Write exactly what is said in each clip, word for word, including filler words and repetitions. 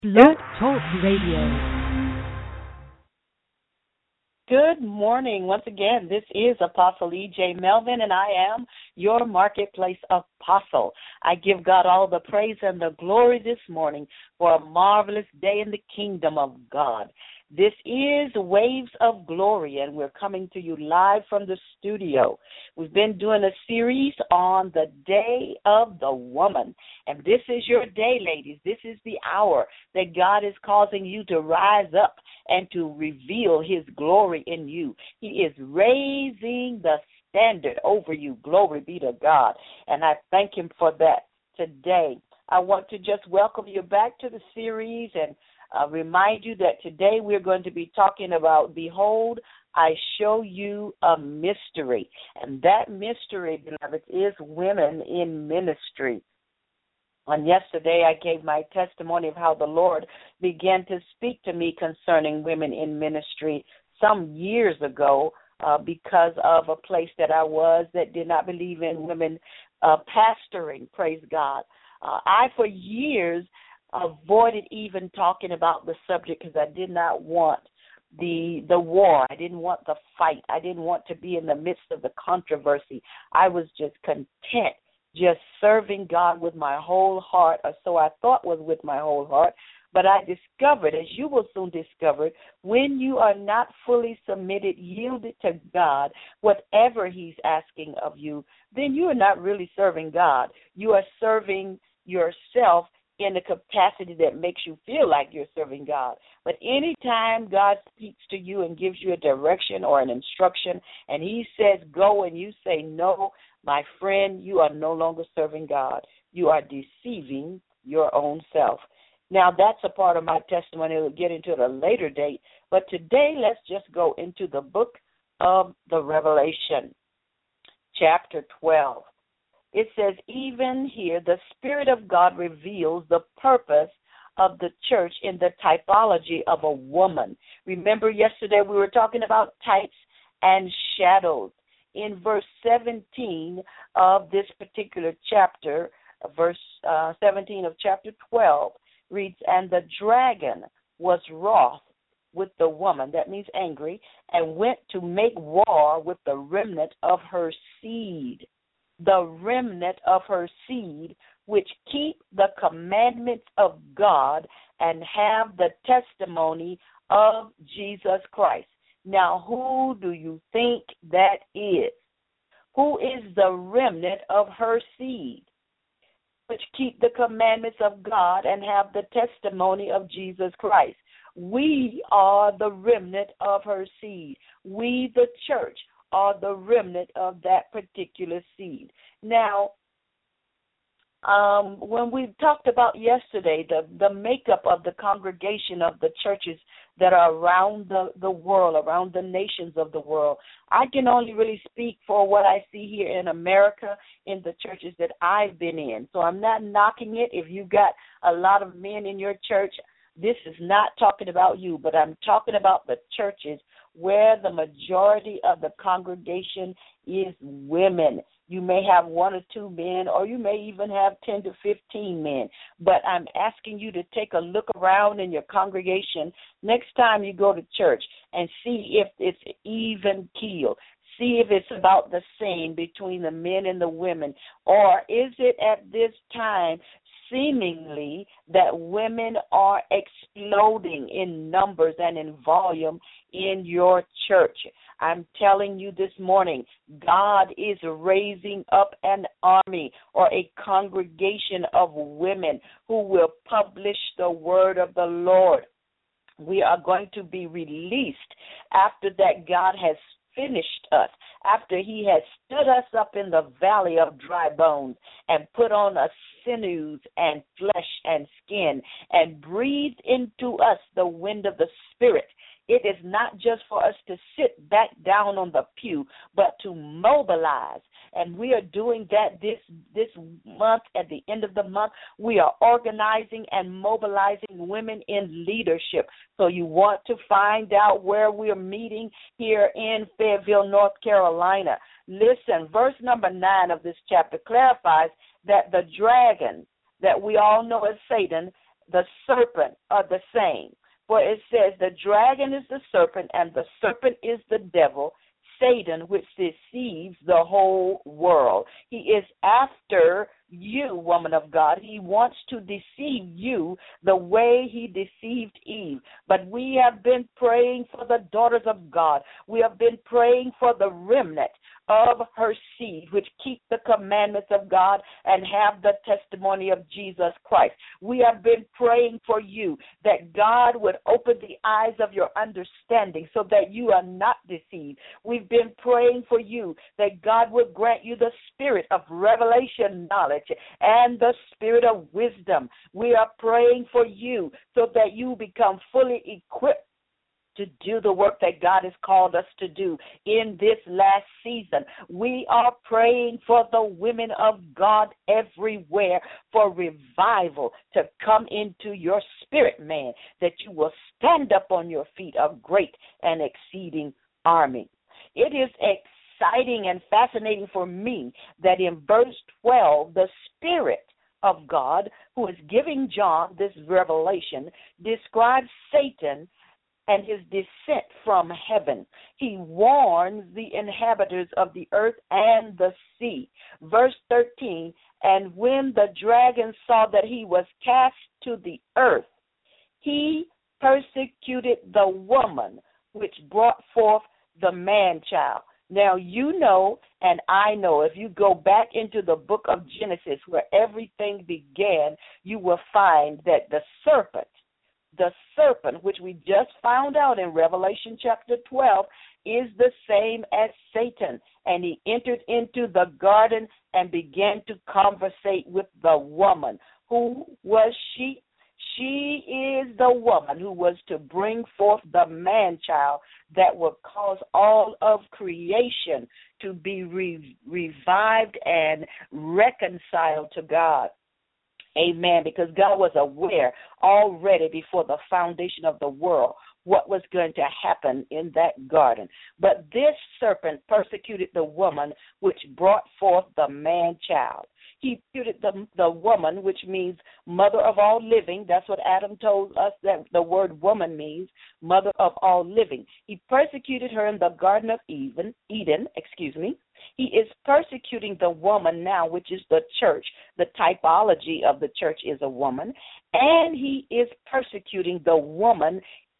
Blog Talk Radio. Good morning. Once again, this is Apostle E J. Melvin, and I am your marketplace apostle. I give God all the praise and the glory this morning for a marvelous day in the kingdom of God. This is Waves of Glory, and we're coming to you live from the studio. We've been doing a series on the Day of the Woman, and this is your day, ladies. This is the hour that God is causing you to rise up and to reveal his glory in you. He is raising the standard over you. Glory be to God, and I thank him for that today. I want to just welcome you back to the series and Uh, remind you that today we're going to be talking about, behold, I show you a mystery. And that mystery, beloved, is women in ministry. On yesterday, I gave my testimony of how the Lord began to speak to me concerning women in ministry some years ago uh, because of a place that I was that did not believe in women uh, pastoring, praise God. Uh, I, for years, avoided even talking about the subject because I did not want the the war. I didn't want the fight. I didn't want to be in the midst of the controversy. I was just content, just serving God with my whole heart, or so I thought was with my whole heart. But I discovered, as you will soon discover, when you are not fully submitted, yielded to God, whatever he's asking of you, then you are not really serving God. You are serving yourself in the capacity that makes you feel like you're serving God. But anytime God speaks to you and gives you a direction or an instruction, and he says go and you say no, my friend, you are no longer serving God. You are deceiving your own self. Now, that's a part of my testimony. We'll get into it at a later date. But today, let's just go into the book of the Revelation, chapter twelve. It says, even here, the Spirit of God reveals the purpose of the church in the typology of a woman. Remember yesterday we were talking about types and shadows. In verse seventeen of this particular chapter, verse uh, seventeen of chapter twelve, reads, and the dragon was wroth with the woman, that means angry, and went to make war with the remnant of her seed. The remnant of her seed, which keep the commandments of God and have the testimony of Jesus Christ. Now, who do you think that is? Who is the remnant of her seed, which keep the commandments of God and have the testimony of Jesus Christ? We are the remnant of her seed. We, the church, are the remnant of that particular seed. Now, um, when we talked about yesterday the, the makeup of the congregation of the churches that are around the, the world, around the nations of the world, I can only really speak for what I see here in America in the churches that I've been in. So I'm not knocking it. If you've got a lot of men in your church, this is not talking about you, but I'm talking about the churches where the majority of the congregation is women. You may have one or two men, or you may even have ten to fifteen men. But I'm asking you to take a look around in your congregation next time you go to church and see if it's even keel. See if it's about the same between the men and the women. Or is it at this time seemingly that women are exploding in numbers and in volume in your church? I'm telling you this morning, God is raising up an army or a congregation of women who will publish the word of the Lord. We are going to be released after that God has finished us, after he has stood us up in the valley of dry bones and put on us sinews and flesh and skin and breathed into us the wind of the Spirit. It is not just for us to sit back down on the pew, but to mobilize. And we are doing that this this month. At the end of the month, we are organizing and mobilizing women in leadership. So you want to find out where we are meeting here in Fayetteville, North Carolina. Listen, verse number nine of this chapter clarifies that the dragon that we all know as Satan, the serpent are the same. For it says the dragon is the serpent, and the serpent is the devil, Satan, which deceives the whole world. He is after you, woman of God. He wants to deceive you the way he deceived Eve. But we have been praying for the daughters of God. We have been praying for the remnant of her seed, which keep the commandments of God and have the testimony of Jesus Christ. We have been praying for you that God would open the eyes of your understanding so that you are not deceived. We've been praying for you that God would grant you the spirit of revelation knowledge and the spirit of wisdom. We are praying for you so that you become fully equipped to do the work that God has called us to do in this last season. We are praying for the women of God everywhere for revival to come into your spirit, man, that you will stand up on your feet, a great and exceeding army. It is exciting and fascinating for me that in verse twelve, the Spirit of God, who is giving John this revelation, describes Satan and his descent from heaven. He warns the inhabitants of the earth and the sea. Verse thirteen, and when the dragon saw that he was cast to the earth, he persecuted the woman which brought forth the man-child. Now, you know, and I know, if you go back into the book of Genesis where everything began, you will find that the serpent, the serpent, which we just found out in Revelation chapter twelve, is the same as Satan. And he entered into the garden and began to conversate with the woman. Who was she? She is the woman who was to bring forth the man-child that would cause all of creation to be re- revived and reconciled to God. Amen. Because God was aware already before the foundation of the world what was going to happen in that garden. But this serpent persecuted the woman which brought forth the man-child. He persecuted the, the woman, which means mother of all living. That's what Adam told us that the word woman means, mother of all living. He persecuted her in the Garden of Eden, Eden, excuse me. He is persecuting the woman now, which is the church. The typology of the church is a woman. And he is persecuting the woman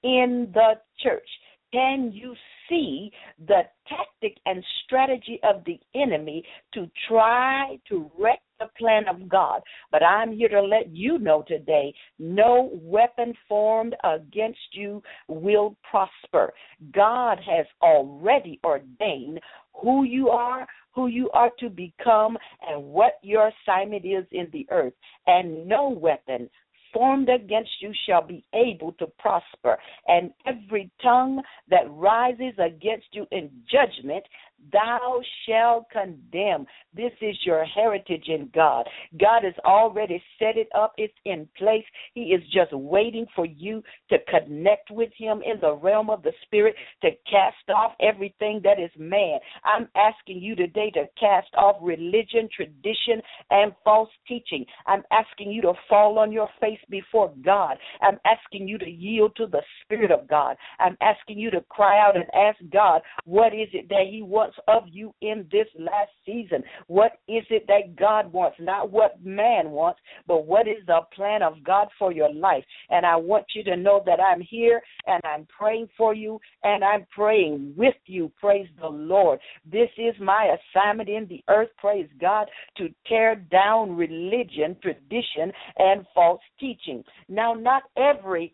in the church. Can you see the tactic and strategy of the enemy to try to wreck the plan of God? But I'm here to let you know today, no weapon formed against you will prosper. God has already ordained who you are, who you are to become, and what your assignment is in the earth. And no weapon formed against you shall be able to prosper. And every tongue that rises against you in judgment, thou shalt condemn. This is your heritage in God. God has already set it up. It's in place. He is just waiting for you to connect with him in the realm of the spirit, to cast off everything that is man. I'm asking you today to cast off religion, tradition, and false teaching. I'm asking you to fall on your face before God. I'm asking you to yield to the Spirit of God. I'm asking you to cry out and ask God, what is it that he wants of you in this last season? What is it that God wants? Not what man wants, but what is the plan of God for your life? And I want you to know that I'm here and I'm praying for you and I'm praying with you. Praise the Lord. This is my assignment in the earth, praise God, to tear down religion, tradition, and false teaching. Now, not every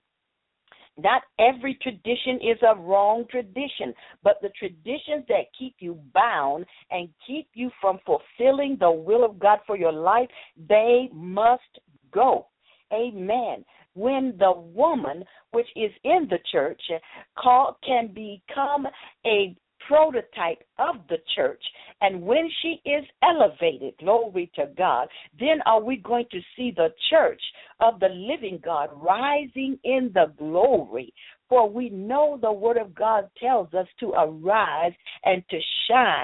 Not every tradition is a wrong tradition, but the traditions that keep you bound and keep you from fulfilling the will of God for your life, they must go. Amen. When the woman, which is in the church, call, can become a prototype of the church, and when she is elevated, glory to God, then are we going to see the church of the living God rising in the glory. For we know the word of God tells us to arise and to shine,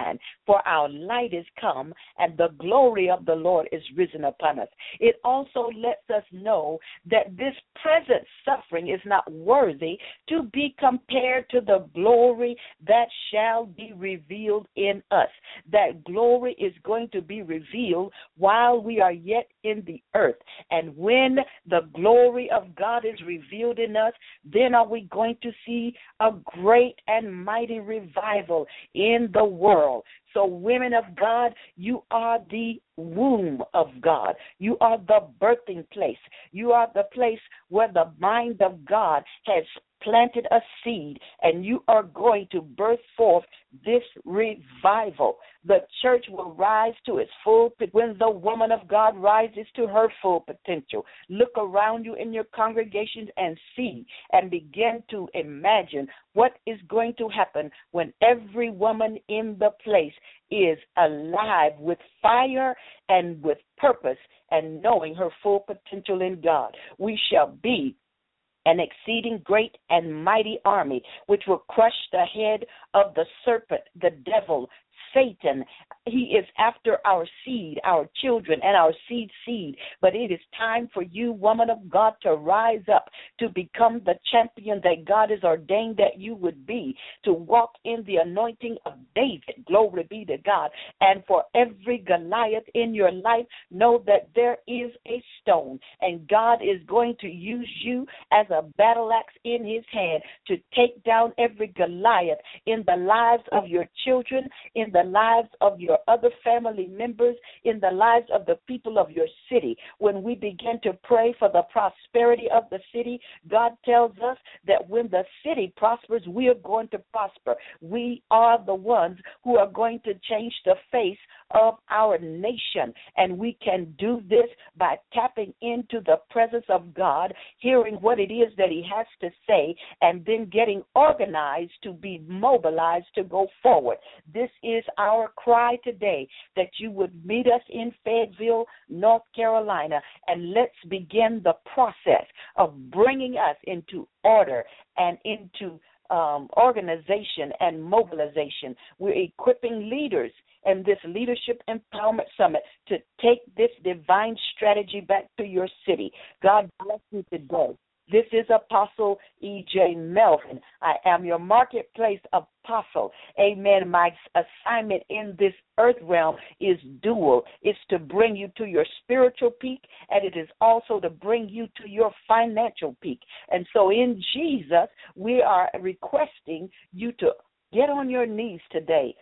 for our light is come, and the glory of the Lord is risen upon us. It also lets us know that this present suffering is not worthy to be compared to the glory that shall be revealed in us. That glory is going to be revealed while we are yet in the earth. And when the glory of God is revealed in us, then are we going to see a great and mighty revival in the world. So, women of God, you are the womb of God. You are the birthing place. You are the place where the mind of God has planted a seed, and you are going to birth forth this revival. The church will rise to its full potential when the woman of God rises to her full potential. Look around you in your congregations and see and begin to imagine what is going to happen when every woman in the place is alive with fire and with purpose and knowing her full potential in God. We shall be an exceeding great and mighty army, which will crush the head of the serpent, the devil, Satan. He is after our seed, our children, and our seed seed. But it is time for you, woman of God, to rise up, to become the champion that God has ordained that you would be, to walk in the anointing of David. Glory be to God. And for every Goliath in your life, know that there is a stone, and God is going to use you as a battle axe in his hand to take down every Goliath in the lives of your children, in the lives of your other family members, in the lives of the people of your city. When we begin to pray for the prosperity of the city, God tells us that when the city prospers, we are going to prosper. We are the ones who are going to change the face of our nation, and we can do this by tapping into the presence of God, hearing what it is that he has to say, and then getting organized to be mobilized to go forward. This is our cry today, that you would meet us in Fayetteville, North Carolina, and let's begin the process of bringing us into order and into um, organization and mobilization. We're equipping leaders and this Leadership Empowerment Summit to take this divine strategy back to your city. God bless you today. This is Apostle E J Melvin. I am your marketplace apostle. Amen. My assignment in this earth realm is dual. It's to bring you to your spiritual peak, and it is also to bring you to your financial peak. And so in Jesus, we are requesting you to get on your knees today.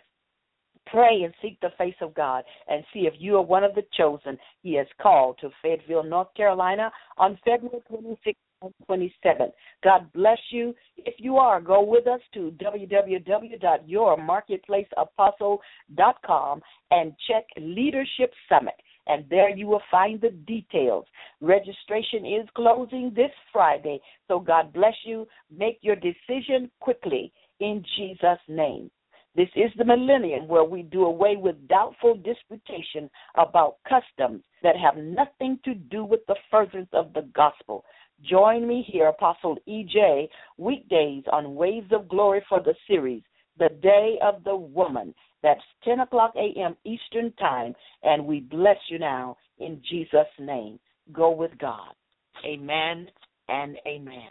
Pray and seek the face of God and see if you are one of the chosen he has called to Fayetteville, North Carolina on February twenty-sixth and twenty-seventh. God bless you. If you are, go with us to w w w dot your marketplace apostle dot com and check Leadership Summit. And there you will find the details. Registration is closing this Friday. So God bless you. Make your decision quickly in Jesus' name. This is the millennium where we do away with doubtful disputation about customs that have nothing to do with the furtherance of the gospel. Join me here, Apostle E J, weekdays on Waves of Glory for the series, The Day of the Woman. That's ten o'clock a.m. Eastern Time, and we bless you now in Jesus' name. Go with God. Amen and amen.